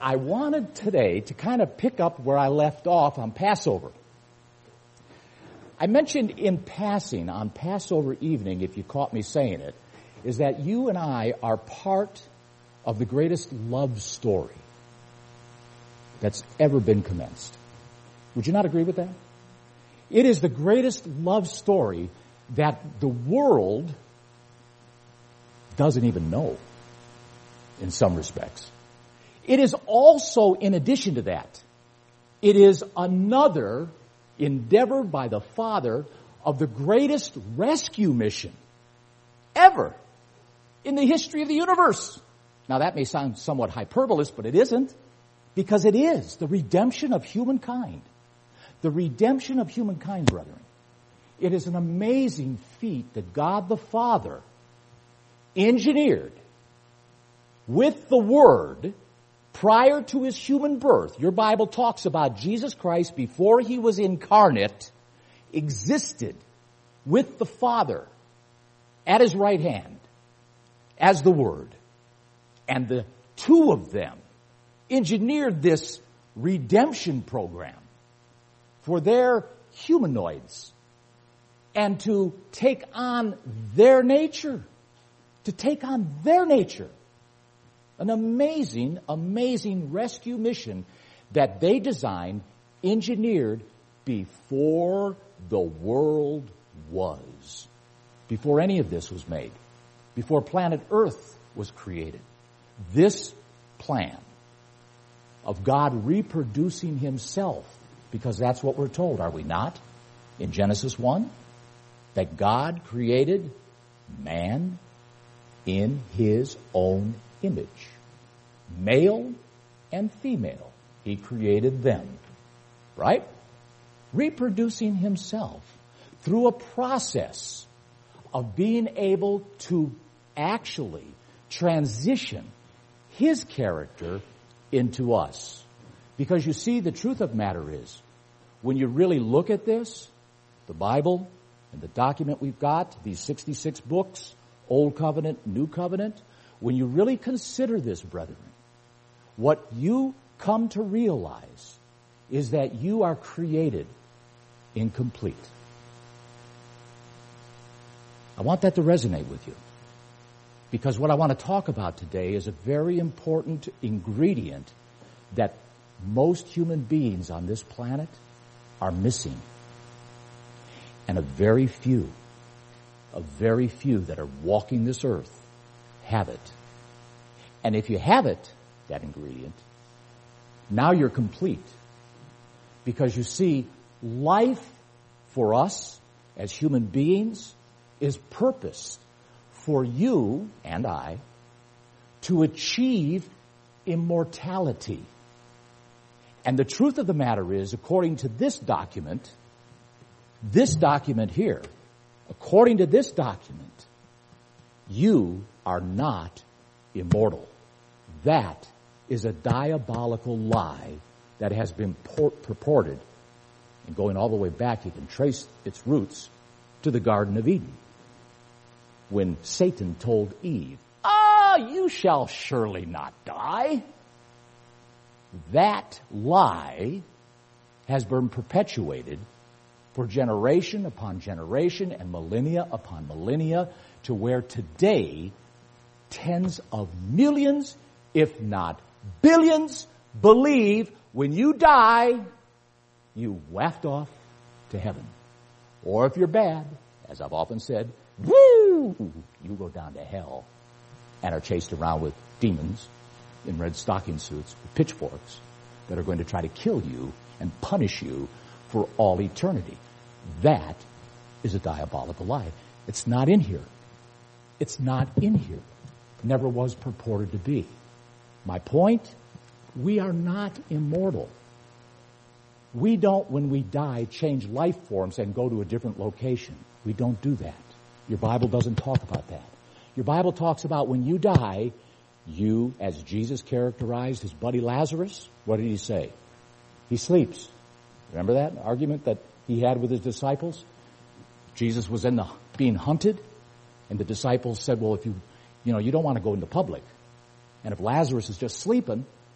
I wanted today to kind of pick up where I left off on Passover. I mentioned in passing on Passover evening, if you caught me saying it, is that you and I are part of the greatest love story that's ever been commenced. Would you not agree with that? It is the greatest love story that the world doesn't even know in some respects. It is also, in addition to that, it is another endeavor by the Father of the greatest rescue mission ever in the history of the universe. Now that may sound somewhat hyperbolous, but it isn't, because it is the redemption of humankind. The redemption of humankind, brethren. It is an amazing feat that God the Father engineered with the Word prior to his human birth. Your Bible talks about Jesus Christ before he was incarnate, existed with the Father at his right hand as the Word. And the two of them engineered this redemption program for their humanoids and to take on their nature. To take on their nature. An amazing, amazing rescue mission that they designed, engineered before the world was. Before any of this was made. Before planet Earth was created. This plan of God reproducing himself, because that's what we're told, are we not? In Genesis 1, that God created man in his own image. Male and female. He created them. Right? Reproducing himself through a process of being able to actually transition his character into us. Because you see, the truth of the matter is, when you really look at this, the Bible and the document we've got, these 66 books, Old Covenant, New Covenant, when you really consider this, brethren, what you come to realize is that you are created incomplete. I want that to resonate with you. Because what I want to talk about today is a very important ingredient that most human beings on this planet are missing. And a very few that are walking this earth have it. And if you have it, that ingredient, now you're complete. Because you see, life for us as human beings is purposed for you and I to achieve immortality. And the truth of the matter is, according to this document here, according to this document, you are not immortal. That is a diabolical lie that has been purported, and going all the way back, you can trace its roots to the Garden of Eden. When Satan told Eve, you shall surely not die. That lie has been perpetuated for generation upon generation and millennia upon millennia, to where today tens of millions, if not billions, believe when you die, you waft off to heaven. Or if you're bad, as I've often said, woo, you go down to hell and are chased around with demons in red stocking suits with pitchforks that are going to try to kill you and punish you for all eternity. That is a diabolical lie. It's not in here. It's not in here. Never was purported to be. My point, we are not immortal. We don't, when we die, change life forms and go to a different location. We don't do that. Your Bible doesn't talk about that. Your Bible talks about when you die, you, as Jesus characterized his buddy Lazarus, what did he say? He sleeps. Remember that argument that he had with his disciples? Jesus was being hunted, and the disciples said, well, if you don't want to go into public, and if Lazarus is just sleeping,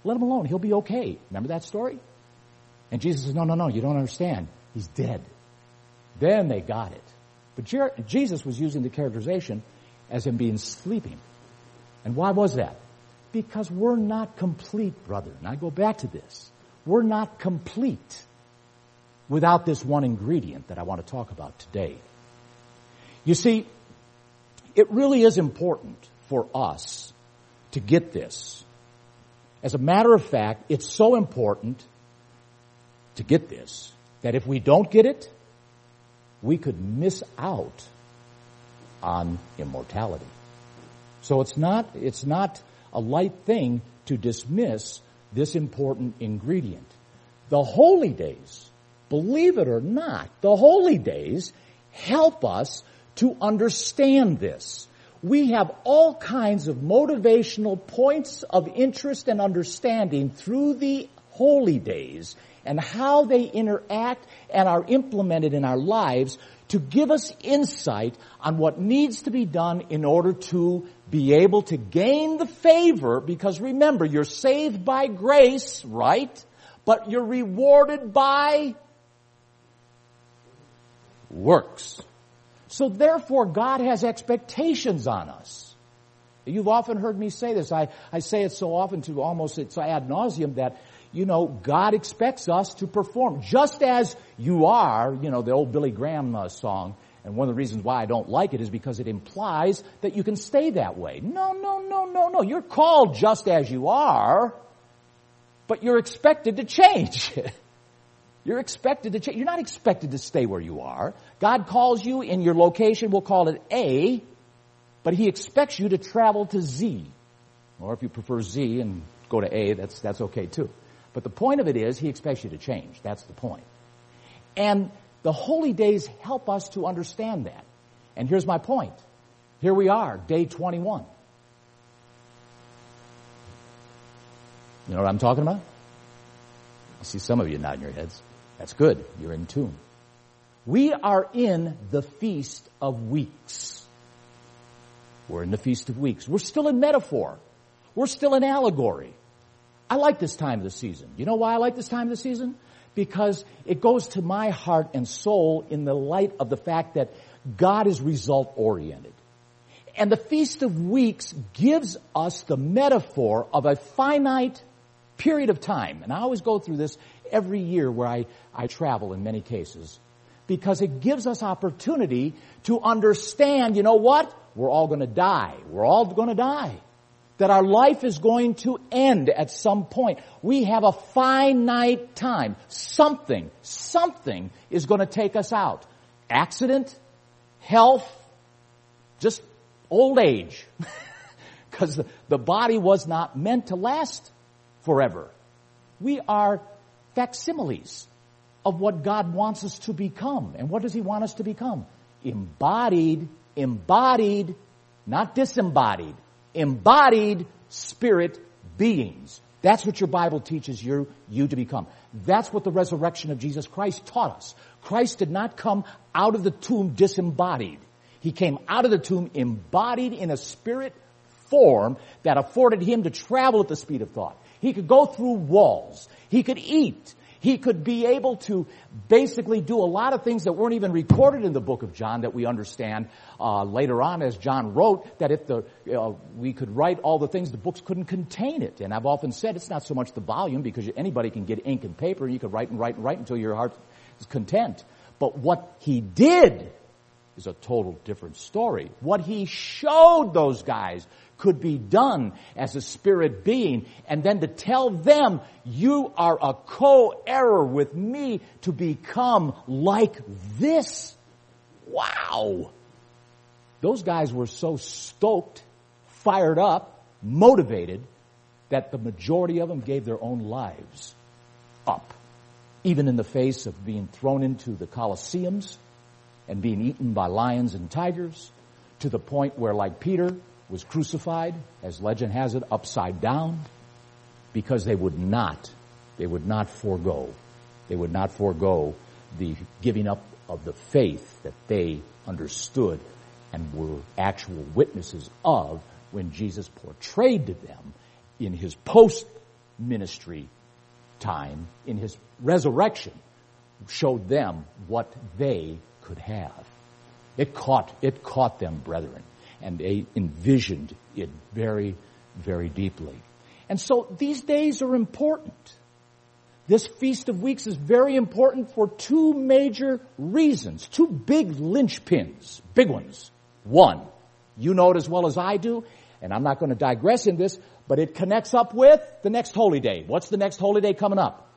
Let him alone. He'll be okay. Remember that story? And Jesus says, no, you don't understand. He's dead. Then they got it. But Jesus was using the characterization as him being sleeping. And why was that? Because we're not complete, brother. And I go back to this. We're not complete without this one ingredient that I want to talk about today. You see, it really is important for us to get this. As a matter of fact, it's so important to get this that if we don't get it, we could miss out on immortality. So it's not a light thing to dismiss this important ingredient. The holy days, believe it or not, the holy days help us to understand this. We have all kinds of motivational points of interest and understanding through the holy days and how they interact and are implemented in our lives to give us insight on what needs to be done in order to be able to gain the favor, because remember, you're saved by grace, right? But you're rewarded by works. So therefore, God has expectations on us. You've often heard me say this. I say it so often to almost it's ad nauseum that, God expects us to perform just as you are, the old Billy Graham song. And one of the reasons why I don't like it is because it implies that you can stay that way. No. You're called just as you are, but you're expected to change. You're expected to change. You're not expected to stay where you are. God calls you in your location, we'll call it A, but He expects you to travel to Z. Or if you prefer Z and go to A, that's okay too. But the point of it is, He expects you to change. That's the point. And the holy days help us to understand that. And here's my point. Here we are, day 21. You know what I'm talking about? I see some of you nodding your heads. That's good. You're in tune. We are in the Feast of Weeks. We're in the Feast of Weeks. We're still in metaphor. We're still in allegory. I like this time of the season. You know why I like this time of the season? Because it goes to my heart and soul in the light of the fact that God is result-oriented. And the Feast of Weeks gives us the metaphor of a finite period of time. And I always go through this every year where I travel in many cases. Because it gives us opportunity to understand, you know what? We're all going to die. We're all going to die. That our life is going to end at some point. We have a finite time. Something is going to take us out. Accident, health, just old age. Because the body was not meant to last forever. We are facsimiles of what God wants us to become. And what does He want us to become? Embodied, not disembodied. Embodied spirit beings. That's what your Bible teaches you to become. That's what the resurrection of Jesus Christ taught us. Christ did not come out of the tomb disembodied. He came out of the tomb embodied in a spirit form that afforded Him to travel at the speed of thought. He could go through walls. He could eat. He could be able to basically do a lot of things that weren't even recorded in the book of John that we understand later on as John wrote, that if we could write all the things, the books couldn't contain it. And I've often said it's not so much the volume, because anybody can get ink and paper and you can write until your heart is content. But what He did is a total different story. What He showed those guys could be done as a spirit being, and then to tell them, you are a co-heir with me to become like this. Wow. Those guys were so stoked, fired up, motivated, that the majority of them gave their own lives up. Even in the face of being thrown into the Colosseums and being eaten by lions and tigers, to the point where, like Peter, was crucified, as legend has it, upside down, because they would not forego the giving up of the faith that they understood and were actual witnesses of when Jesus portrayed to them in His ministry time, in his resurrection, showed them what they could have. It caught them, brethren, and they envisioned it very, very deeply. And so these days are important. This Feast of Weeks is very important for two major reasons, two big linchpins, big ones. One, you know it as well as I do, and I'm not going to digress in this, but it connects up with the next holy day. What's the next holy day coming up?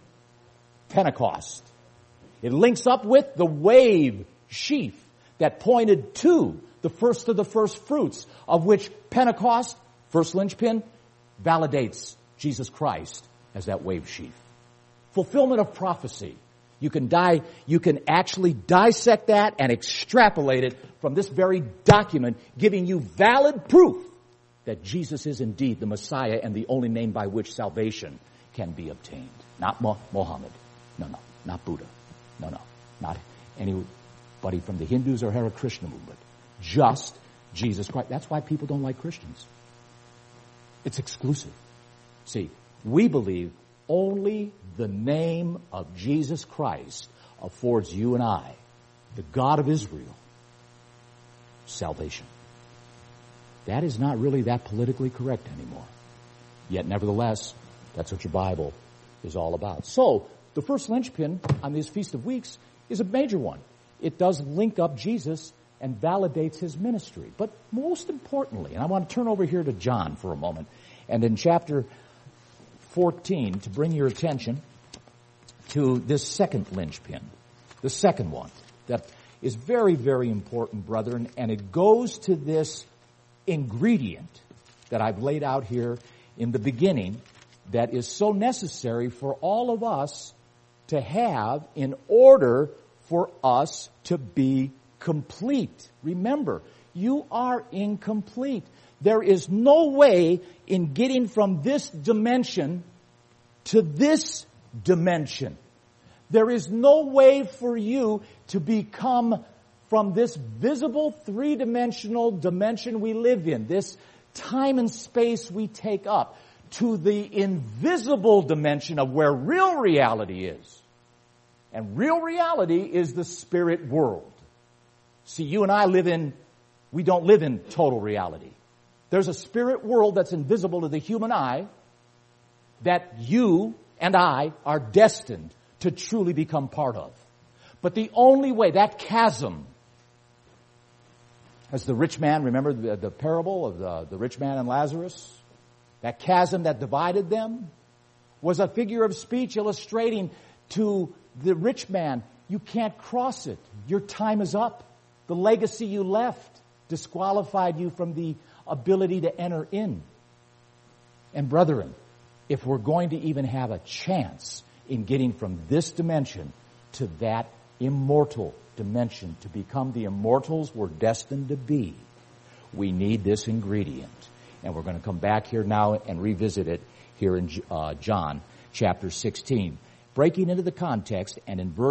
Pentecost. It links up with the wave sheaf that pointed to the first of the first fruits, of which Pentecost, first linchpin, validates Jesus Christ as that wave sheaf. Fulfillment of prophecy. You can actually dissect that and extrapolate it from this very document, giving you valid proof that Jesus is indeed the Messiah and the only name by which salvation can be obtained. Not Mohammed. No, not Buddha. No, not anybody from the Hindus or Hare Krishna movement. Just Jesus Christ. That's why people don't like Christians. It's exclusive. See, we believe only the name of Jesus Christ affords you and I, the God of Israel, salvation. That is not really that politically correct anymore. Yet, nevertheless, that's what your Bible is all about. So, the first linchpin on this Feast of Weeks is a major one. It does link up Jesus and validates his ministry. But most importantly, and I want to turn over here to John for a moment, and in chapter 14, to bring your attention to this second linchpin, the second one, that is very, very important, brethren, and it goes to this ingredient that I've laid out here in the beginning that is so necessary for all of us to have in order for us to be complete. Remember, you are incomplete. There is no way in getting from this dimension to this dimension. There is no way for you to become from this visible three-dimensional dimension we live in, this time and space we take up, to the invisible dimension of where real reality is. And real reality is the spirit world. See, you and I we don't live in total reality. There's a spirit world that's invisible to the human eye that you and I are destined to truly become part of. But the only way, that chasm, as the rich man, remember the parable of the rich man and Lazarus? That chasm that divided them was a figure of speech illustrating to the rich man, you can't cross it. Your time is up. The legacy you left disqualified you from the ability to enter in. And brethren, if we're going to even have a chance in getting from this dimension to that immortal dimension, to become the immortals we're destined to be, we need this ingredient. And we're going to come back here now and revisit it here in John chapter 16. Breaking into the context, and in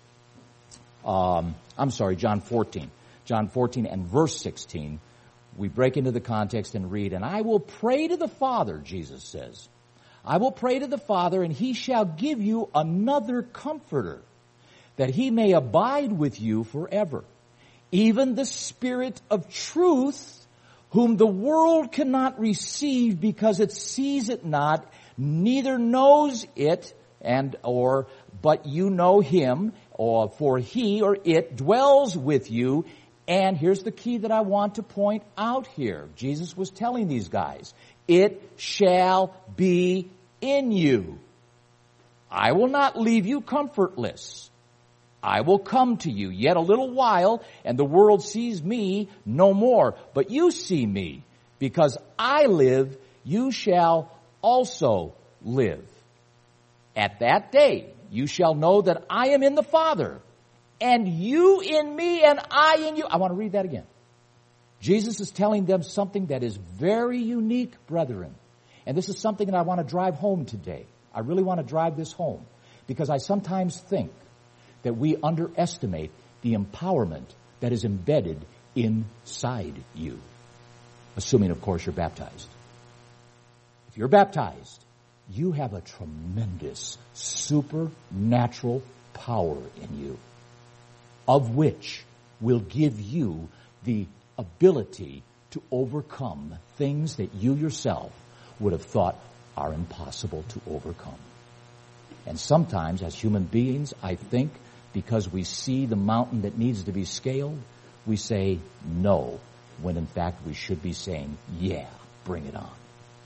John 14. John 14 and verse 16, we break into the context and read, "And I will pray to the Father," Jesus says, "I will pray to the Father, and he shall give you another comforter, that he may abide with you forever, even the Spirit of truth, whom the world cannot receive because it sees it not, neither knows it, but you know him, for he or it dwells with you." And here's the key that I want to point out here. Jesus was telling these guys, "It shall be in you. I will not leave you comfortless. I will come to you yet a little while, and the world sees me no more. But you see me. Because I live, you shall also live. At that day, you shall know that I am in the Father, and you in me, and I in you." I want to read that again. Jesus is telling them something that is very unique, brethren. And this is something that I want to drive home today. I really want to drive this home, because I sometimes think that we underestimate the empowerment that is embedded inside you. Assuming, of course, you're baptized. If you're baptized, you have a tremendous supernatural power in you, of which will give you the ability to overcome things that you yourself would have thought are impossible to overcome. And sometimes, as human beings, I think, because we see the mountain that needs to be scaled, we say no, when in fact we should be saying, yeah, bring it on.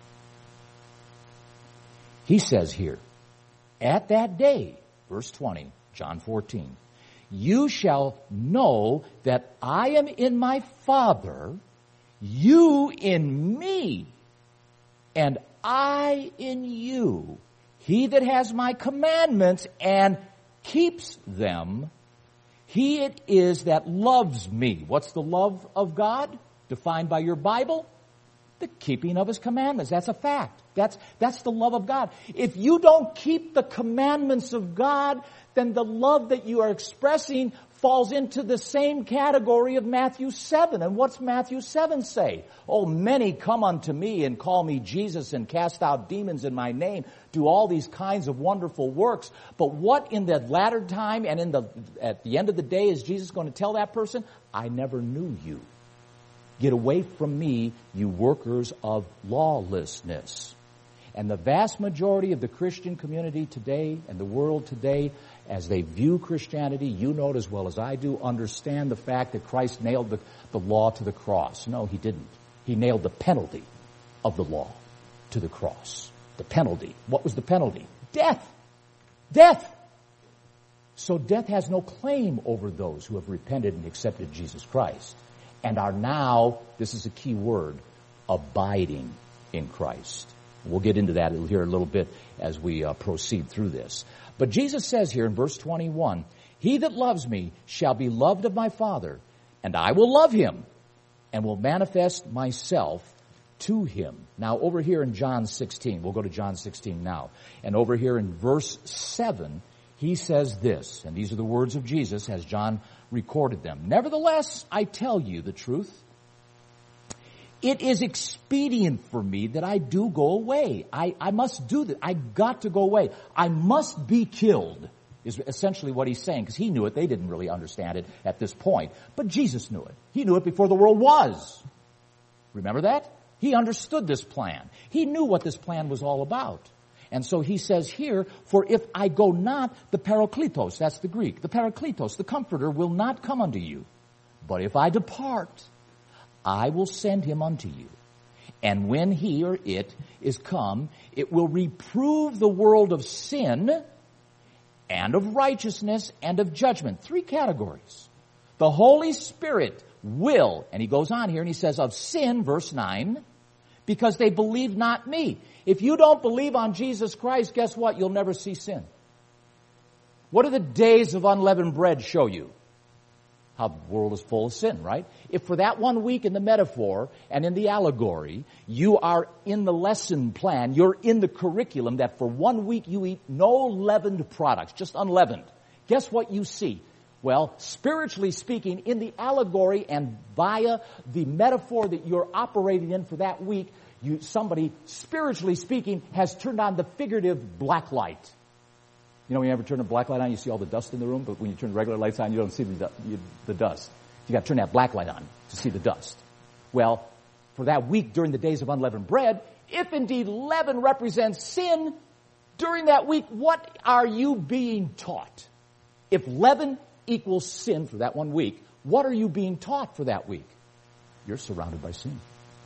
He says here, at that day, verse 20, John 14, you shall know that I am in my Father, you in me, and I in you. He that has my commandments and keeps them, he it is that loves me. What's the love of God? Defined by your Bible? The keeping of his commandments. That's a fact. That's the love of God. If you don't keep the commandments of God, then the love that you are expressing falls into the same category of Matthew 7. And what's Matthew 7 say? Oh, many come unto me and call me Jesus and cast out demons in my name, do all these kinds of wonderful works. But what in the latter time and at the end of the day is Jesus going to tell that person? I never knew you. Get away from me, you workers of lawlessness. And the vast majority of the Christian community today and the world today, as they view Christianity, you know it as well as I do, understand the fact that Christ nailed the law to the cross. No, he didn't. He nailed the penalty of the law to the cross. The penalty. What was the penalty? Death. Death. So death has no claim over those who have repented and accepted Jesus Christ and are now, this is a key word, abiding in Christ. We'll get into that here a little bit as we proceed through this. But Jesus says here in verse 21, he that loves me shall be loved of my Father, and I will love him and will manifest myself to him. Now over here in John 16, we'll go to John 16 now. And over here in verse 7, he says this, and these are the words of Jesus as John recorded them. Nevertheless, I tell you the truth. It is expedient for me that I do go away. I must do that. I got to go away. I must be killed, is essentially what he's saying, because he knew it. They didn't really understand it at this point. But Jesus knew it. He knew it before the world was. Remember that? He understood this plan. He knew what this plan was all about. And so he says here, for if I go not, the Parakletos, that's the Greek, the Parakletos, the Comforter, will not come unto you. But if I depart, I will send him unto you. And when he or it is come, it will reprove the world of sin and of righteousness and of judgment. 3 categories. The Holy Spirit will, and he goes on here and he says of sin, verse 9, because they believe not me. If you don't believe on Jesus Christ, guess what? You'll never see sin. What do the days of unleavened bread show you? How the world is full of sin, right? If for that 1 week in the metaphor and in the allegory, you are in the lesson plan, you're in the curriculum that for 1 week you eat no leavened products, just unleavened. Guess what you see? Well, spiritually speaking, in the allegory and via the metaphor that you're operating in for that week, somebody, spiritually speaking, has turned on the figurative black light. You know, when you ever turn a black light on, you see all the dust in the room, but when you turn regular lights on, you don't see the dust. You got to turn that black light on to see the dust. Well, for that week during the days of unleavened bread, if indeed leaven represents sin, during that week, what are you being taught? If leaven equals sin for that 1 week, what are you being taught for that week? You're surrounded by sin.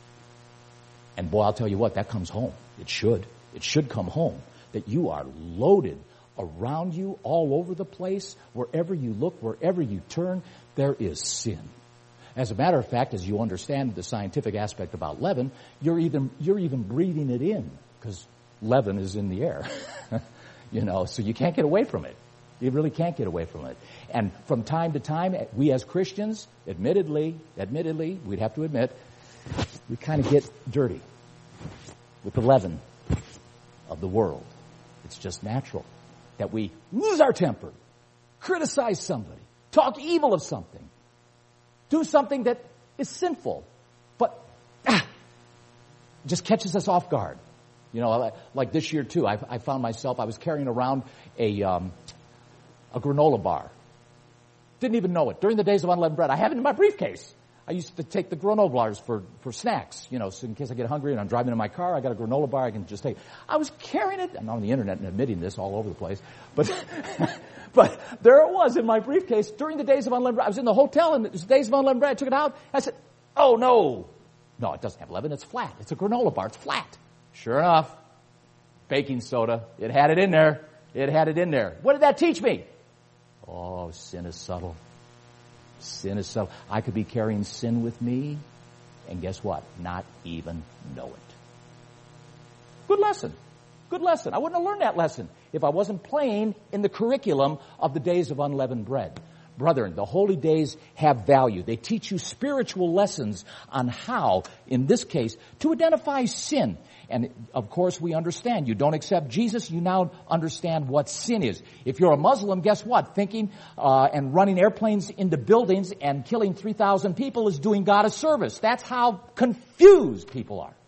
And boy, I'll tell you what, that comes home. It should. It should come home. That you are loaded around you, all over the place, wherever you look, wherever you turn, there is sin. As a matter of fact, as you understand the scientific aspect about leaven, you're even breathing it in, because leaven is in the air. You know, so you can't get away from it. You really can't get away from it. And from time to time, we as Christians, admittedly, we'd have to admit, we kind of get dirty with the leaven of the world. It's just natural that we lose our temper, criticize somebody, talk evil of something, do something that is sinful, but just catches us off guard. You know, like this year too, I found myself, I was carrying around a granola bar. Didn't even know it. During the days of unleavened bread, I have it in my briefcase. I used to take the granola bars for snacks, you know, so in case I get hungry and I'm driving in my car, I got a granola bar I can just take. I was carrying it. I'm on the internet and admitting this all over the place. But but there it was in my briefcase during the days of unleavened bread. I was in the hotel and it was the days of unleavened bread. I took it out. I said, oh, no. No, it doesn't have leaven. It's flat. It's a granola bar. It's flat. Sure enough, baking soda. It had it in there. It had it in there. What did that teach me? Oh, sin is subtle. Sin is subtle. I could be carrying sin with me, and guess what? Not even know it. Good lesson. Good lesson. I wouldn't have learned that lesson if I wasn't playing in the curriculum of the days of unleavened bread. Brethren, the holy days have value. They teach you spiritual lessons on how, in this case, to identify sin. And, of course, we understand. You don't accept Jesus, you now understand what sin is. If you're a Muslim, guess what? Thinking and running airplanes into buildings and killing 3,000 people is doing God a service. That's how confused people are.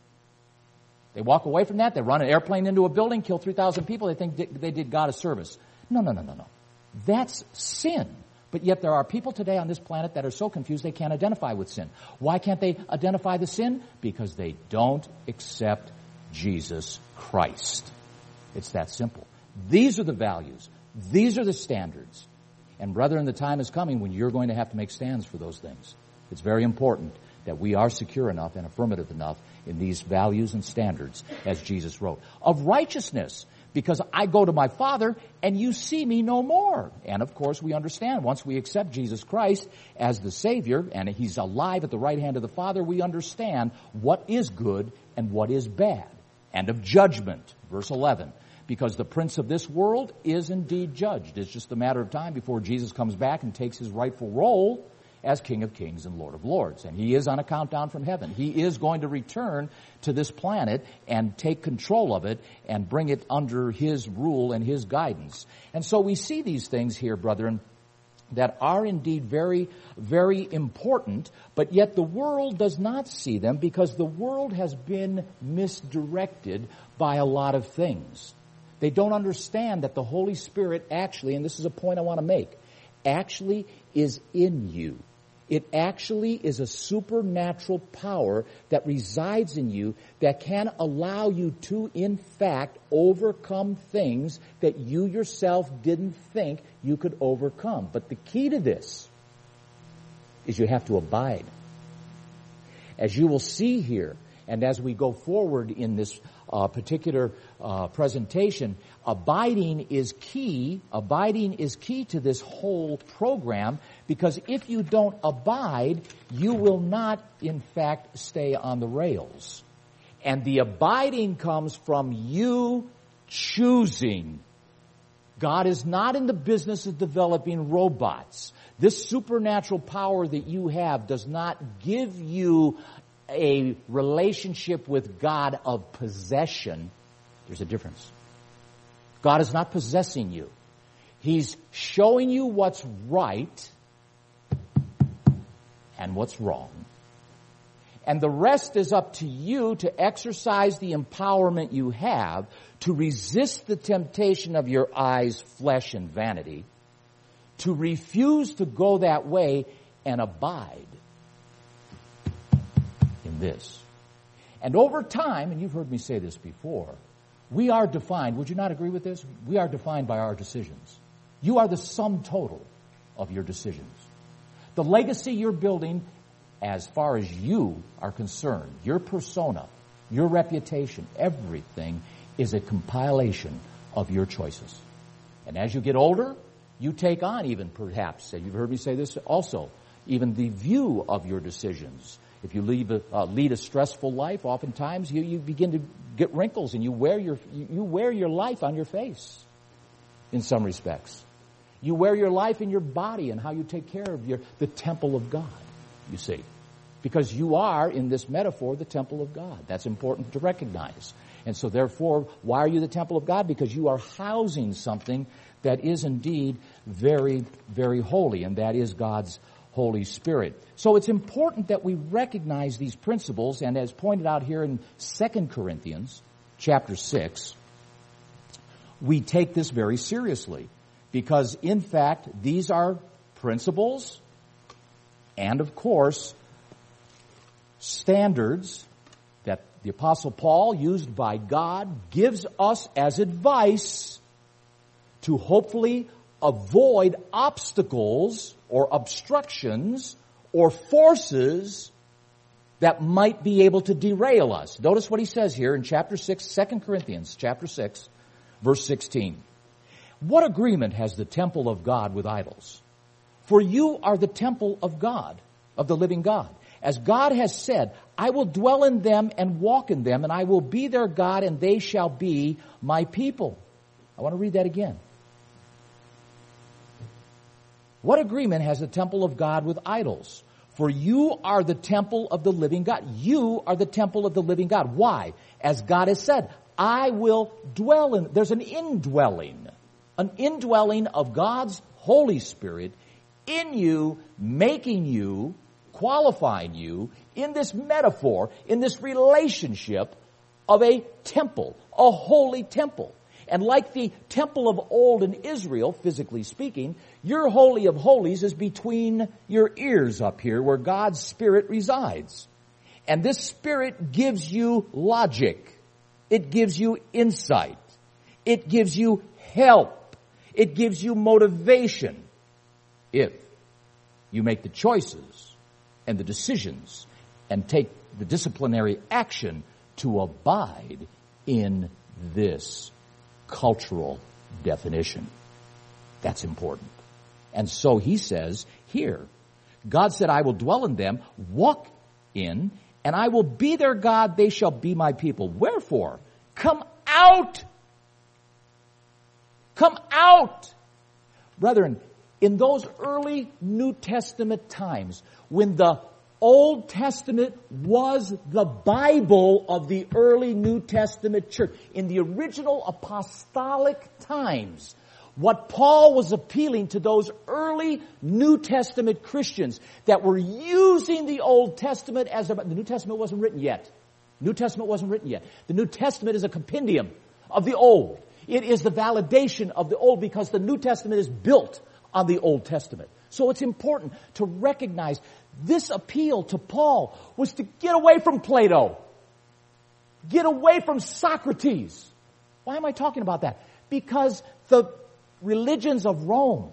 They walk away from that, they run an airplane into a building, kill 3,000 people, they think they did God a service. No. That's sin. But yet there are people today on this planet that are so confused they can't identify with sin. Why can't they identify the sin? Because they don't accept Jesus Christ. It's that simple. These are the values. These are the standards. And brethren, the time is coming when you're going to have to make stands for those things. It's very important that we are secure enough and affirmative enough in these values and standards as Jesus wrote. Of righteousness, because I go to my Father and you see me no more. And of course we understand once we accept Jesus Christ as the Savior and He's alive at the right hand of the Father, we understand what is good and what is bad. And of judgment, verse 11. Because the prince of this world is indeed judged. It's just a matter of time before Jesus comes back and takes His rightful role as King of Kings and Lord of Lords. And He is on a countdown from heaven. He is going to return to this planet and take control of it and bring it under His rule and His guidance. And so we see these things here, brethren, that are indeed very, very important, but yet the world does not see them because the world has been misdirected by a lot of things. They don't understand that the Holy Spirit actually, and this is a point I want to make, actually is in you. It actually is a supernatural power that resides in you that can allow you to, in fact, overcome things that you yourself didn't think you could overcome. But the key to this is you have to abide. As you will see here, and as we go forward in this particular presentation, abiding is key. Abiding is key to this whole program, because if you don't abide, you will not, in fact, stay on the rails. And the abiding comes from you choosing. God is not in the business of developing robots. This supernatural power that you have does not give you a relationship with God of possession. There's a difference. God is not possessing you. He's showing you what's right and what's wrong. And the rest is up to you to exercise the empowerment you have to resist the temptation of your eyes, flesh, and vanity, to refuse to go that way and abide in this. And over time, and you've heard me say this before, we are defined, would you not agree with this? We are defined by our decisions. You are the sum total of your decisions. The legacy you're building, as far as you are concerned, your persona, your reputation, everything is a compilation of your choices. And as you get older, you take on even perhaps, and you've heard me say this also, even the view of your decisions. If you lead a stressful life, oftentimes you begin to get wrinkles and you wear your life on your face in some respects. You wear your life in your body and how you take care of the temple of God, you see. Because you are, in this metaphor, the temple of God. That's important to recognize. And so therefore, why are you the temple of God? Because you are housing something that is indeed very, very holy, and that is God's Holy Spirit. So it's important that we recognize these principles, and as pointed out here in 2 Corinthians, chapter 6, we take this very seriously. Because, in fact, these are principles and, of course, standards that the Apostle Paul, used by God, gives us as advice to hopefully avoid obstacles or obstructions or forces that might be able to derail us. Notice what he says here in chapter 6, 2 Corinthians chapter 6, verse 16. What agreement has the temple of God with idols? For you are the temple of God, of the living God. As God has said, I will dwell in them and walk in them, and I will be their God, and they shall be my people. I want to read that again. What agreement has the temple of God with idols? For you are the temple of the living God. You are the temple of the living God. Why? As God has said, I will dwell in. There's an indwelling of God's Holy Spirit in you, making you, qualifying you in this metaphor, in this relationship of a temple, a holy temple. And like the temple of old in Israel, physically speaking, your Holy of Holies is between your ears up here where God's Spirit resides. And this Spirit gives you logic. It gives you insight. It gives you help. It gives you motivation if you make the choices and the decisions and take the disciplinary action to abide in this cultural definition. That's important. And so he says here, God said, I will dwell in them, walk in, and I will be their God, they shall be my people. Wherefore, come out. Come out. Brethren, in those early New Testament times, when the Old Testament was the Bible of the early New Testament church, in the original apostolic times, what Paul was appealing to those early New Testament Christians that were using the Old Testament as the New Testament wasn't written yet. New Testament wasn't written yet. The New Testament is a compendium of the Old. It is the validation of the Old because the New Testament is built on the Old Testament. So it's important to recognize this appeal to Paul was to get away from Plato. Get away from Socrates. Why am I talking about that? Because the religions of Rome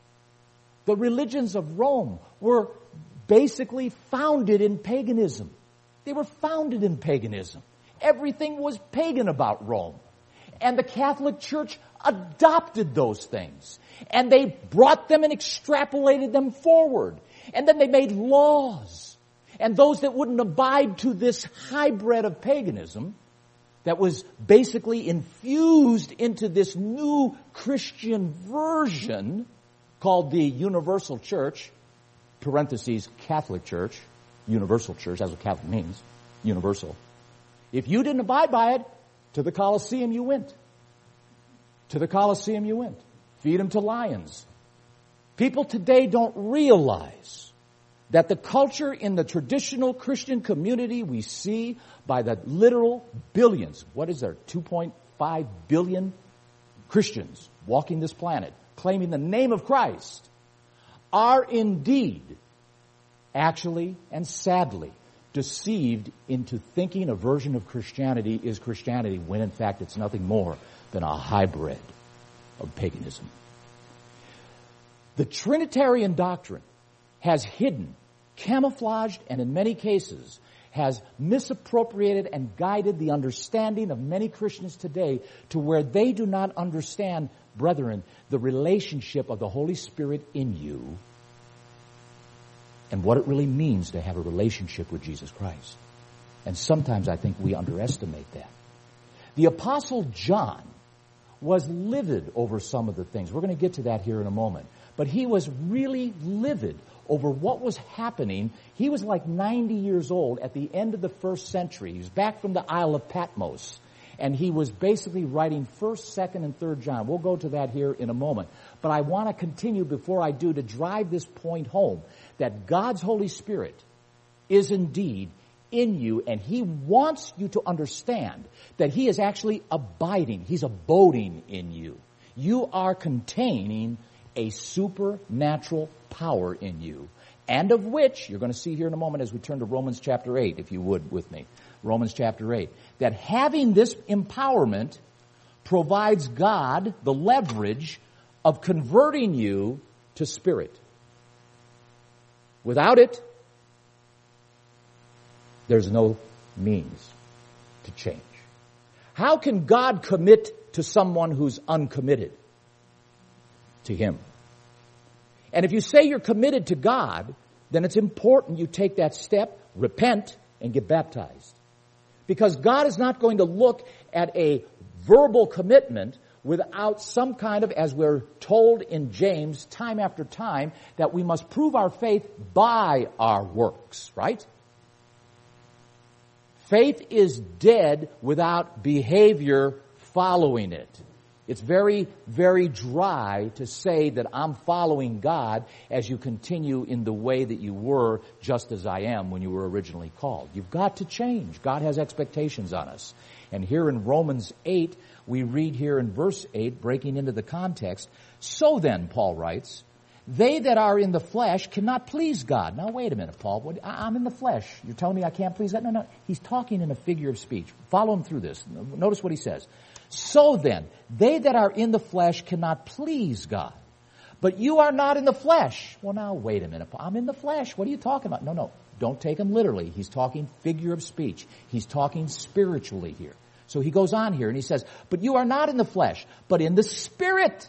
were basically founded in paganism. They were founded in paganism. Everything was pagan about Rome. And the Catholic Church adopted those things. And they brought them and extrapolated them forward. And then they made laws. And those that wouldn't abide to this hybrid of paganism that was basically infused into this new Christian version called the Universal Church, parentheses, Catholic Church, Universal Church, that's what Catholic means, universal. If you didn't abide by it, to the Colosseum you went. To the Colosseum you went. Feed them to lions. People today don't realize that the culture in the traditional Christian community we see by the literal billions, what is there, 2.5 billion Christians walking this planet, claiming the name of Christ, are indeed, actually and sadly, deceived into thinking a version of Christianity is Christianity when in fact it's nothing more than a hybrid of paganism. The Trinitarian doctrine has hidden, camouflaged, and in many cases has misappropriated and guided the understanding of many Christians today to where they do not understand, brethren, the relationship of the Holy Spirit in you and what it really means to have a relationship with Jesus Christ. And sometimes I think we underestimate that. The Apostle John was livid over some of the things. We're going to get to that here in a moment. But he was really livid over what was happening. He was like 90 years old at the end of the first century. He was back from the Isle of Patmos. And he was basically writing 1st, 2nd, and 3rd John. We'll go to that here in a moment. But I want to continue before I do to drive this point home that God's Holy Spirit is indeed in you, and He wants you to understand that He is actually abiding. He's abiding in you. You are containing a supernatural power in you, and of which, you're going to see here in a moment as we turn to Romans chapter 8, if you would with me. Romans chapter 8. That having this empowerment provides God the leverage of converting you to spirit. Without it, there's no means to change. How can God commit to someone who's uncommitted to Him? And if you say you're committed to God, then it's important you take that step, repent, and get baptized. Because God is not going to look at a verbal commitment without some kind of, as we're told in James time after time, that we must prove our faith by our works, right? Faith is dead without behavior following it. It's very, very dry to say that I'm following God as you continue in the way that you were just as I am when you were originally called. You've got to change. God has expectations on us. And here in Romans 8, we read here in verse 8, breaking into the context, so then, Paul writes, they that are in the flesh cannot please God. Now wait a minute, Paul. I'm in the flesh. You're telling me I can't please God? No. He's talking in a figure of speech. Follow him through this. Notice what he says. So then, they that are in the flesh cannot please God. But you are not in the flesh. Well, now, wait a minute. I'm in the flesh. What are you talking about? No. Don't take him literally. He's talking figure of speech. He's talking spiritually here. So he goes on here and he says, but you are not in the flesh, but in the Spirit.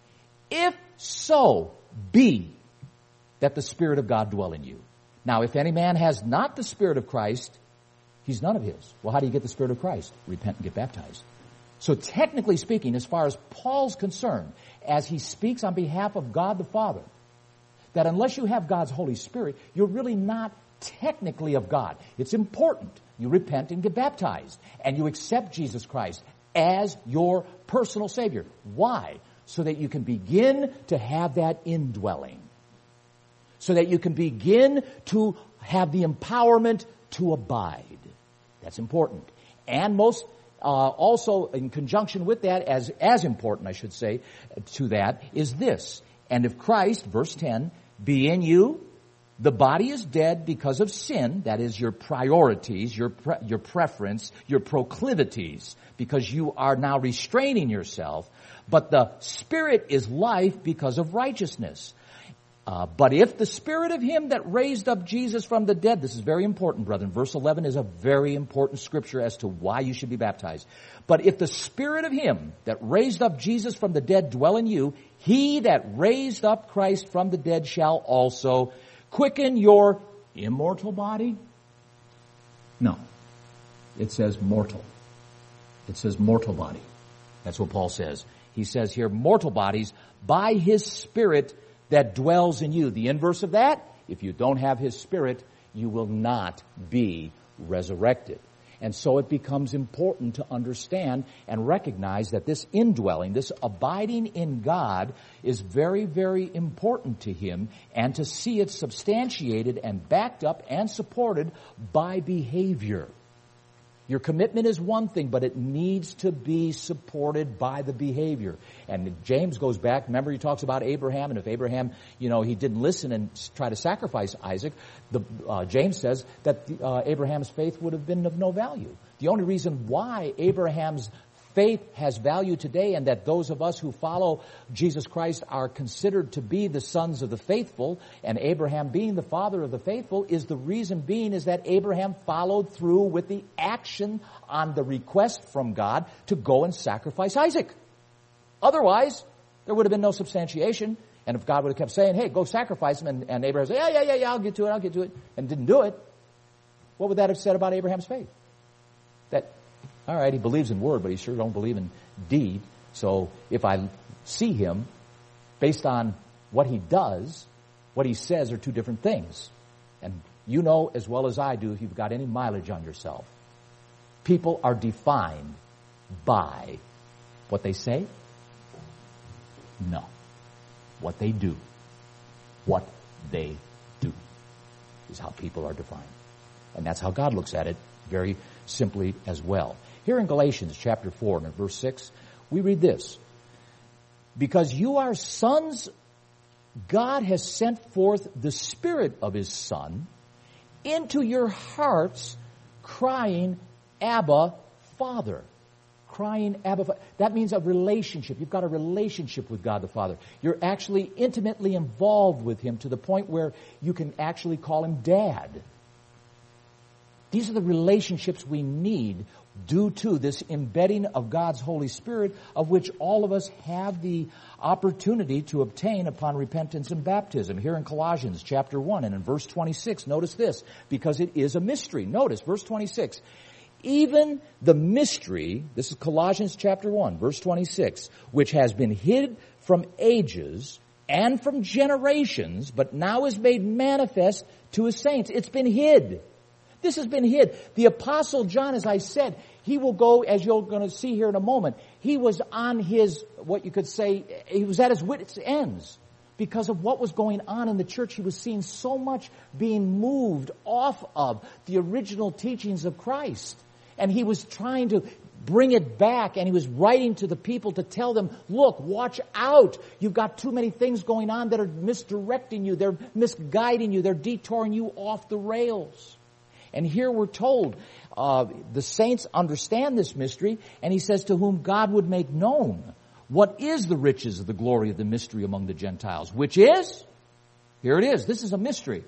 If so be that the Spirit of God dwell in you. Now, if any man has not the Spirit of Christ, he's none of his. Well, how do you get the Spirit of Christ? Repent and get baptized. So technically speaking, as far as Paul's concerned, as he speaks on behalf of God the Father, that unless you have God's Holy Spirit, you're really not technically of God. It's important. You repent and get baptized, and you accept Jesus Christ as your personal Savior. Why? So that you can begin to have that indwelling. So that you can begin to have the empowerment to abide. That's important. And most also, in conjunction with that, as important, I should say, to that, is this. And if Christ, verse 10, be in you, the body is dead because of sin, that is your priorities, your preference, your proclivities, because you are now restraining yourself, but the Spirit is life because of righteousness. But if the Spirit of Him that raised up Jesus from the dead, this is very important, brethren. Verse 11 is a very important scripture as to why you should be baptized. But if the Spirit of Him that raised up Jesus from the dead dwell in you, He that raised up Christ from the dead shall also quicken your immortal body? No. It says mortal. It says mortal body. That's what Paul says. He says here, mortal bodies by His Spirit that dwells in you. The inverse of that, if you don't have His Spirit, you will not be resurrected. And so it becomes important to understand and recognize that this indwelling, this abiding in God, is very, very important to Him, and to see it substantiated and backed up and supported by behavior. Your commitment is one thing, but it needs to be supported by the behavior. And James goes back, remember he talks about Abraham, and if Abraham, he didn't listen and try to sacrifice Isaac, James says that Abraham's faith would have been of no value. The only reason why Abraham's faith has value today, and that those of us who follow Jesus Christ are considered to be the sons of the faithful, and Abraham being the father of the faithful, is the reason being is that Abraham followed through with the action on the request from God to go and sacrifice Isaac. Otherwise, there would have been no substantiation, and if God would have kept saying, hey, go sacrifice him, and Abraham said, yeah, I'll get to it, and didn't do it, what would that have said about Abraham's faith? That, all right, he believes in word, but he sure don't believe in deed. So if I see him based on what he does, what he says are two different things. And you know as well as I do, if you've got any mileage on yourself, people are defined by what they say? No. What they do. What they do is how people are defined. And that's how God looks at it very simply as well. Here in Galatians chapter 4 and verse 6, we read this. Because you are sons, God has sent forth the Spirit of His Son into your hearts, crying, Abba, Father. Crying, Abba, Father. That means a relationship. You've got a relationship with God the Father. You're actually intimately involved with Him to the point where you can actually call Him Dad. These are the relationships we need due to this embedding of God's Holy Spirit, of which all of us have the opportunity to obtain upon repentance and baptism. Here in Colossians chapter 1 and in verse 26, notice this, because it is a mystery. Notice verse 26. Even the mystery, this is Colossians chapter 1, verse 26, which has been hid from ages and from generations, but now is made manifest to His saints. It's been hid. This has been hid. The Apostle John, as I said, he will go, as you're going to see here in a moment, he was on his, what you could say, he was at his wit's ends. Because of what was going on in the church, he was seeing so much being moved off of the original teachings of Christ. And he was trying to bring it back, and he was writing to the people to tell them, look, watch out. You've got too many things going on that are misdirecting you. They're misguiding you. They're detouring you off the rails. And here we're told the saints understand this mystery, and he says to whom God would make known what is the riches of the glory of the mystery among the Gentiles, which is, here it is, this is a mystery,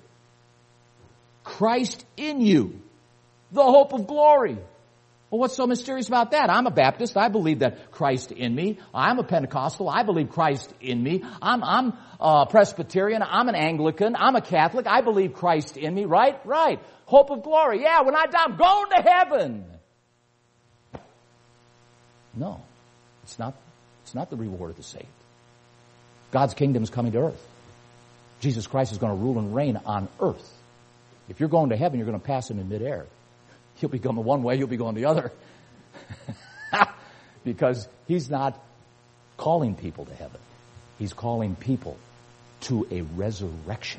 Christ in you, the hope of glory. Well, what's so mysterious about that? I'm a Baptist. I believe that Christ in me. I'm a Pentecostal. I believe Christ in me. I'm a Presbyterian. I'm an Anglican. I'm a Catholic. I believe Christ in me. Right? Right. Hope of glory. Yeah, when I die, I'm going to heaven. No, it's not the reward of the saved. God's kingdom is coming to earth. Jesus Christ is going to rule and reign on earth. If you're going to heaven, you're going to pass Him in midair. He'll be going one way, you'll be going the other. Because He's not calling people to heaven. He's calling people to a resurrection.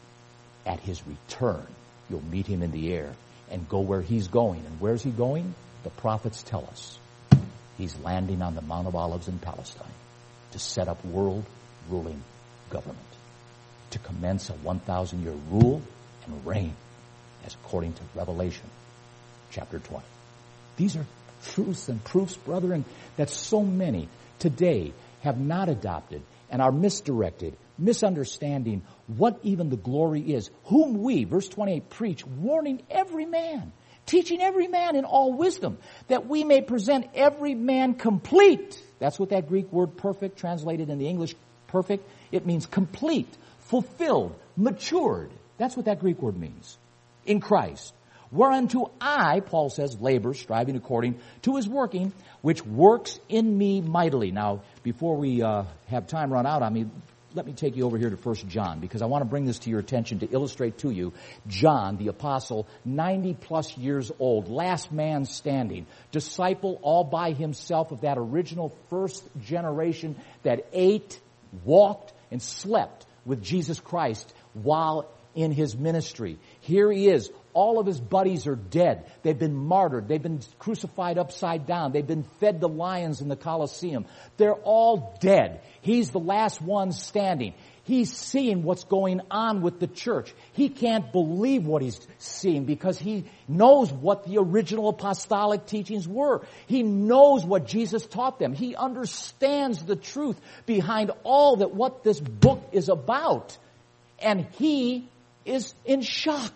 At His return, you'll meet Him in the air and go where He's going. And where's He going? The prophets tell us. He's landing on the Mount of Olives in Palestine to set up world-ruling government, to commence a 1,000-year rule and reign, as according to Revelation chapter 20. These are truths and proofs, brethren, that so many today have not adopted and are misdirected, misunderstanding what even the glory is, whom we, verse 28, preach, warning every man, teaching every man in all wisdom, that we may present every man complete. That's what that Greek word perfect, translated in the English perfect, it means complete, fulfilled, matured. That's what that Greek word means. In Christ. Whereunto I, Paul says, labor, striving according to His working, which works in me mightily. Now, before we have time run out on me, let me take you over here to 1 John, because I want to bring this to your attention to illustrate to you John, the apostle, 90-plus years old, last man standing, disciple all by himself of that original first generation that ate, walked, and slept with Jesus Christ while in His ministry. Here he is. All of his buddies are dead. They've been martyred. They've been crucified upside down. They've been fed to lions in the Colosseum. They're all dead. He's the last one standing. He's seeing what's going on with the church. He can't believe what he's seeing because he knows what the original apostolic teachings were. He knows what Jesus taught them. He understands the truth behind all that what this book is about. And he is in shock.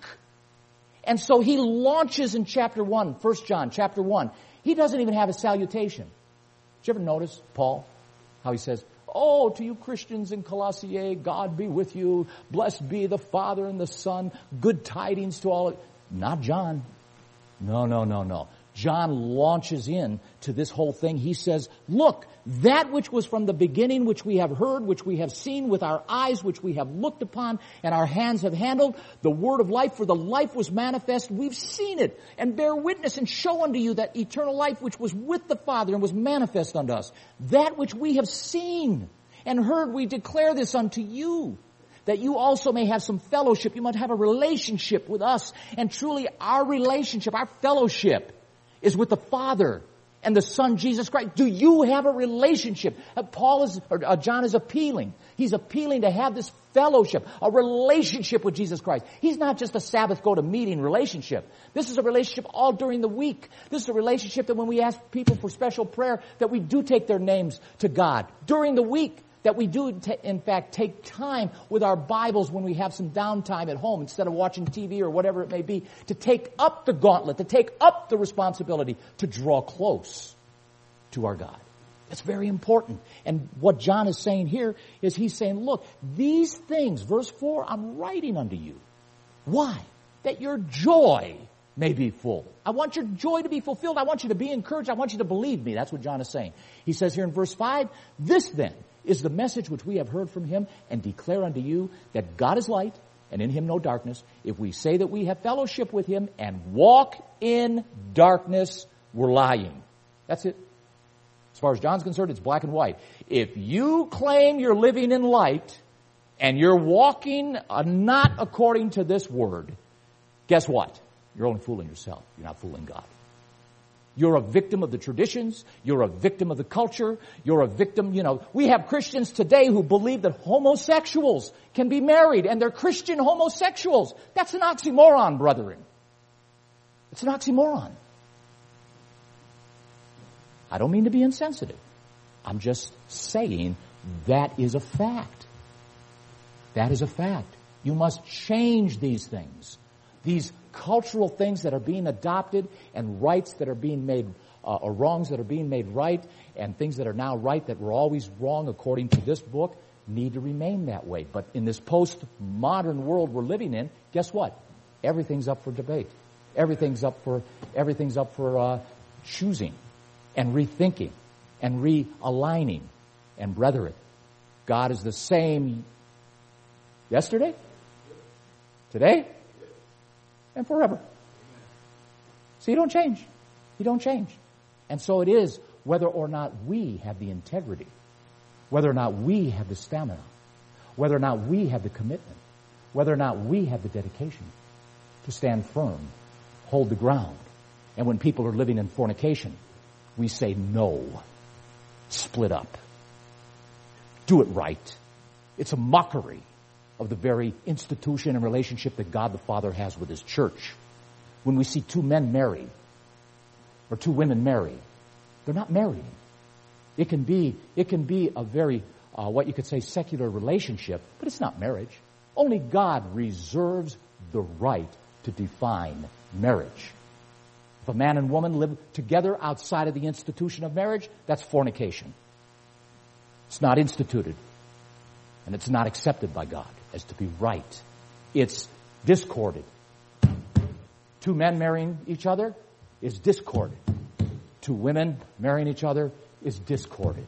And so he launches in chapter 1, 1 John, chapter 1. He doesn't even have a salutation. Did you ever notice, Paul, how he says, oh, to you Christians in Colossae, God be with you. Blessed be the Father and the Son. Good tidings to all. Not John. No. John launches in to this whole thing. He says, look, that which was from the beginning, which we have heard, which we have seen with our eyes, which we have looked upon, and our hands have handled, the word of life, for the life was manifest. We've seen it, and bear witness, and show unto you that eternal life which was with the Father and was manifest unto us. That which we have seen and heard, we declare this unto you, that you also may have some fellowship. You might have a relationship with us. And truly our relationship, our fellowship is with the Father and the Son, Jesus Christ. Do you have a relationship? John is appealing. He's appealing to have this fellowship, a relationship with Jesus Christ. He's not just a Sabbath go-to-meeting relationship. This is a relationship all during the week. This is a relationship that when we ask people for special prayer, that we do take their names to God. During the week, that we do, in fact, take time with our Bibles when we have some downtime at home instead of watching TV or whatever it may be, to take up the gauntlet, to take up the responsibility to draw close to our God. That's very important. And what John is saying here is he's saying, look, these things, verse 4, I'm writing unto you. Why? That your joy may be full. I want your joy to be fulfilled. I want you to be encouraged. I want you to believe me. That's what John is saying. He says here in verse 5, this then is the message which we have heard from him and declare unto you that God is light and in him no darkness. If we say that we have fellowship with him and walk in darkness, we're lying. That's it. As far as John's concerned, it's black and white. If you claim you're living in light and you're walking not according to this word, guess what? You're only fooling yourself. You're not fooling God. You're a victim of the traditions. You're a victim of the culture. You're a victim, we have Christians today who believe that homosexuals can be married and they're Christian homosexuals. That's an oxymoron, brethren. It's an oxymoron. I don't mean to be insensitive. I'm just saying that is a fact. That is a fact. You must change these things. These cultural things that are being adopted and rights that are being made, or wrongs that are being made right, and things that are now right that were always wrong according to this book need to remain that way. But in this post-modern world we're living in, guess what? Everything's up for debate. Everything's up for choosing and rethinking and realigning. And brethren, God is the same yesterday, today, and forever. So you don't change. You don't change. And so it is whether or not we have the integrity, whether or not we have the stamina, whether or not we have the commitment, whether or not we have the dedication to stand firm, hold the ground. And when people are living in fornication, we say no, split up, do it right. It's a mockery of the very institution and relationship that God the Father has with His church. When we see two men marry, or two women marry, they're not marrying. It can be a very, what you could say, secular relationship, but it's not marriage. Only God reserves the right to define marriage. If a man and woman live together outside of the institution of marriage, that's fornication. It's not instituted, and it's not accepted by God as to be right. It's discorded. Two men marrying each other is discorded. Two women marrying each other is discorded.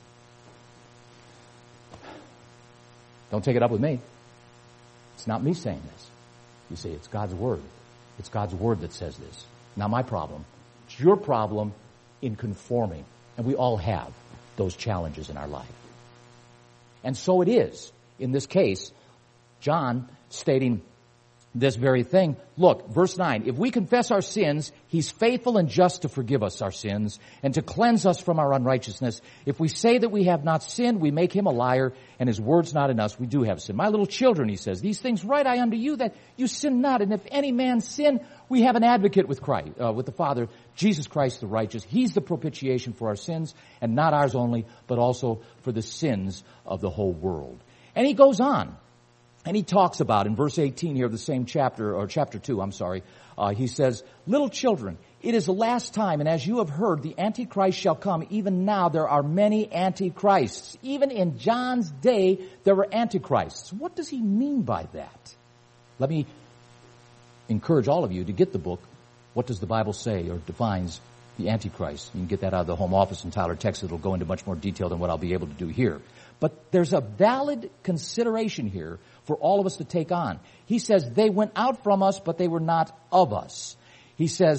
Don't take it up with me. It's not me saying this. You see, it's God's Word. It's God's Word that says this. Not my problem. It's your problem in conforming. And we all have those challenges in our life. And so it is, in this case, John stating this very thing. Look, verse 9, if we confess our sins, He's faithful and just to forgive us our sins and to cleanse us from our unrighteousness. If we say that we have not sinned, we make Him a liar and His word's not in us. We do have sin. My little children, He says, these things write I unto you that you sin not. And if any man sin, we have an advocate with Christ, with the Father, Jesus Christ the righteous. He's the propitiation for our sins, and not ours only, but also for the sins of the whole world. And he goes on. And he talks about, in verse 18 here of the same chapter, or chapter 2, he says, little children, it is the last time, and as you have heard, the Antichrist shall come. Even now there are many Antichrists. Even in John's day, there were Antichrists. What does he mean by that? Let me encourage all of you to get the book, What Does the Bible Say, or defines the Antichrist. You can get that out of the home office in Tyler, Texas. It'll go into much more detail than what I'll be able to do here. But there's a valid consideration here for all of us to take on. He says, they went out from us, but they were not of us. He says,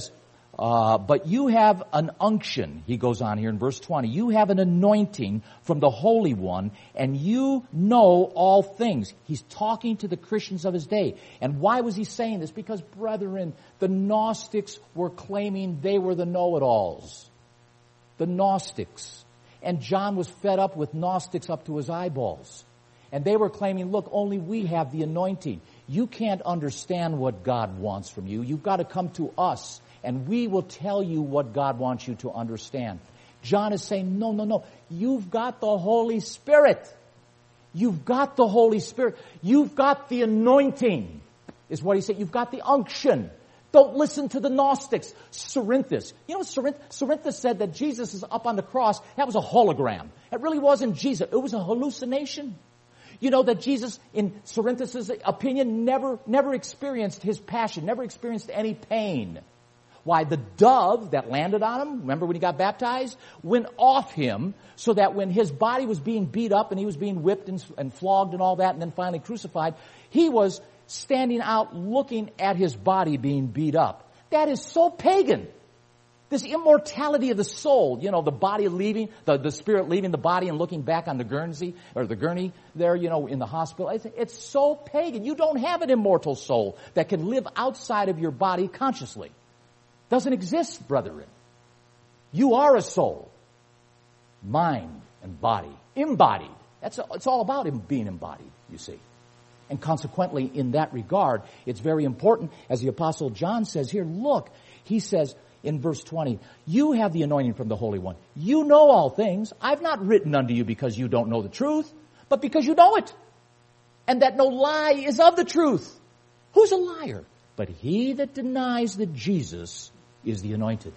But you have an unction, he goes on here in verse 20. You have an anointing from the Holy One, and you know all things. He's talking to the Christians of his day. And why was he saying this? Because, brethren, the Gnostics were claiming they were the know-it-alls. The Gnostics. And John was fed up with Gnostics up to his eyeballs. And they were claiming, look, only we have the anointing. You can't understand what God wants from you. You've got to come to us, and we will tell you what God wants you to understand. John is saying, no. You've got the Holy Spirit. You've got the Holy Spirit. You've got the anointing, is what he said. You've got the unction. Don't listen to the Gnostics. Cerinthus. You know, Cerinthus said that Jesus is up on the cross. That was a hologram. It really wasn't Jesus. It was a hallucination. You know that Jesus, in Cerinthus' opinion, never experienced his passion, never experienced any pain. Why? The dove that landed on him, remember when he got baptized, went off him so that when his body was being beat up and he was being whipped and flogged and all that and then finally crucified, he was standing out looking at his body being beat up. That is so pagan. This immortality of the soul, you know, the body leaving, the spirit leaving the body and looking back on the gurney there, you know, in the hospital. It's so pagan. You don't have an immortal soul that can live outside of your body consciously. Doesn't exist, brethren. You are a soul. Mind and body. Embodied. It's all about him being embodied, you see. And consequently, in that regard, it's very important, as the Apostle John says here, look, he says in verse 20, you have the anointing from the Holy One. You know all things. I've not written unto you because you don't know the truth, but because you know it. And that no lie is of the truth. Who's a liar? But he that denies that Jesus is the anointed.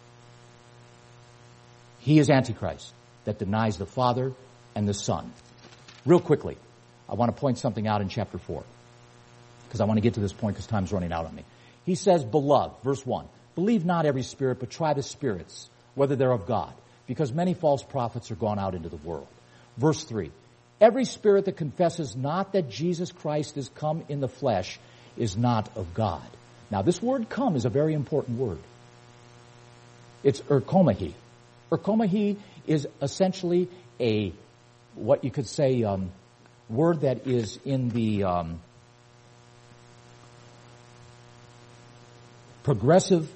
He is Antichrist that denies the Father and the Son. Real quickly, I want to point something out in chapter 4. Because I want to get to this point because time's running out on me. He says, beloved, verse 1, believe not every spirit, but try the spirits, whether they're of God, because many false prophets are gone out into the world. Verse 3, every spirit that confesses not that Jesus Christ is come in the flesh is not of God. Now, this word come is a very important word. It's erkomahi. Erkomahi is essentially what you could say, word that is in the progressive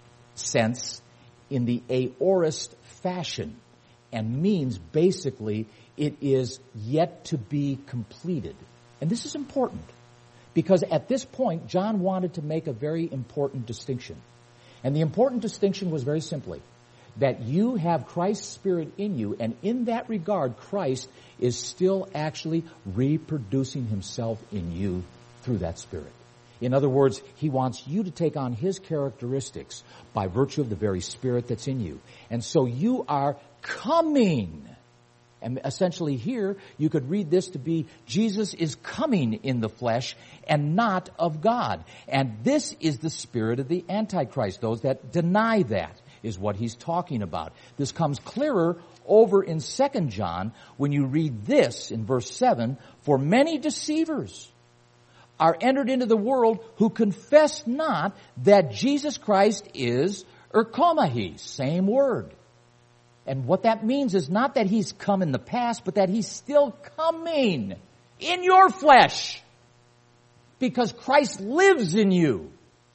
sense in the aorist fashion, and means basically it is yet to be completed. And this is important because at this point John wanted to make a very important distinction. And the important distinction was very simply that you have Christ's Spirit in you, and in that regard Christ is still actually reproducing himself in you through that Spirit. In other words, he wants you to take on his characteristics by virtue of the very Spirit that's in you. And so you are coming. And essentially here, you could read this to be, Jesus is coming in the flesh and not of God. And this is the spirit of the Antichrist. Those that deny that is what he's talking about. This comes clearer over in 2 John when you read this in verse 7, for many deceivers are entered into the world who confess not that Jesus Christ is erkomahi, same word. And what that means is not that he's come in the past, but that he's still coming in your flesh. Because Christ lives in you.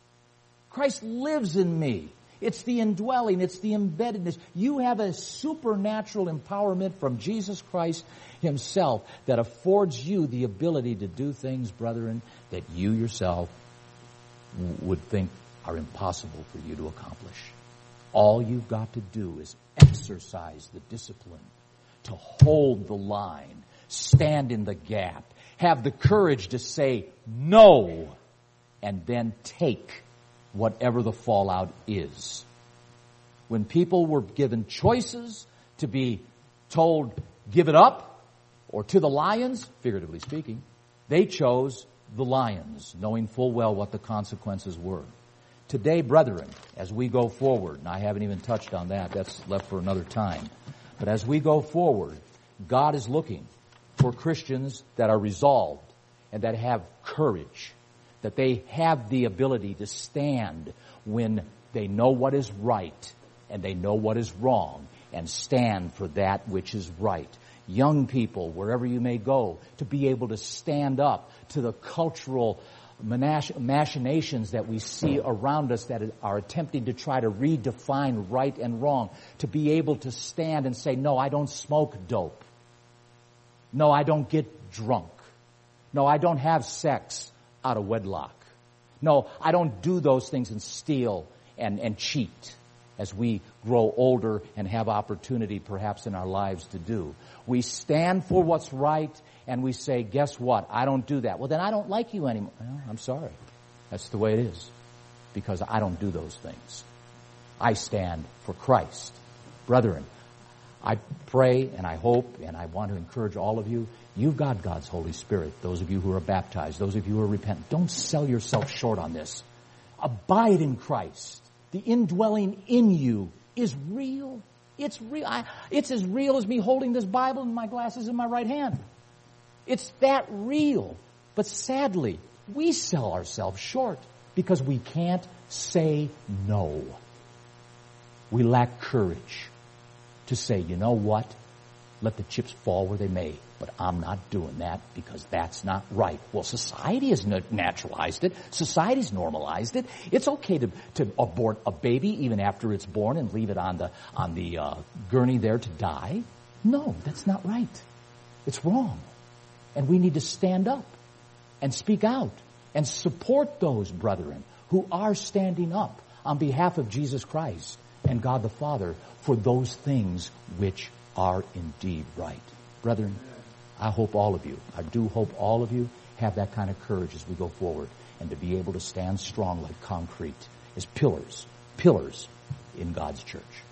Christ lives in me. It's the indwelling, it's the embeddedness. You have a supernatural empowerment from Jesus Christ himself that affords you the ability to do things, brethren, that you yourself would think are impossible for you to accomplish. All you've got to do is exercise the discipline to hold the line, stand in the gap, have the courage to say no, and then take whatever the fallout is. When people were given choices to be told, give it up, or to the lions, figuratively speaking, they chose the lions, knowing full well what the consequences were. Today, brethren, as we go forward, and I haven't even touched on that, that's left for another time, but as we go forward, God is looking for Christians that are resolved and that have courage, that they have the ability to stand when They know what is right, and they know what is wrong, and stand for that which is right. Young people, wherever you may go, to be able to stand up to the cultural machinations that we see around us that are attempting to try to redefine right and wrong, to be able to stand and say, no, I don't smoke dope. No, I don't get drunk. No, I don't have sex out of wedlock. No, I don't do those things and steal and cheat as we grow older and have opportunity perhaps in our lives to do. We stand for what's right and we say, guess what? I don't do that. Well, then I don't like you anymore. Well, I'm sorry. That's the way it is. Because I don't do those things. I stand for Christ. Brethren, I pray and I hope and I want to encourage all of you. You've got God's Holy Spirit. Those of you who are baptized, those of you who are repentant. Don't sell yourself short on this. Abide in Christ. The indwelling in you is real. It's real. It's as real as me holding this Bible and my glasses in my right hand. It's that real. But sadly, we sell ourselves short because we can't say no. We lack courage to say, you know what? Let the chips fall where they may. But I'm not doing that because that's not right. Well, society has naturalized it. Society's normalized it. It's okay to abort a baby even after it's born and leave it on the gurney there to die. No, that's not right. It's wrong. And we need to stand up and speak out and support those brethren who are standing up on behalf of Jesus Christ and God the Father for those things which are indeed right. Brethren, I hope all of you, I do hope all of you have that kind of courage as we go forward and to be able to stand strong like concrete as pillars in God's church.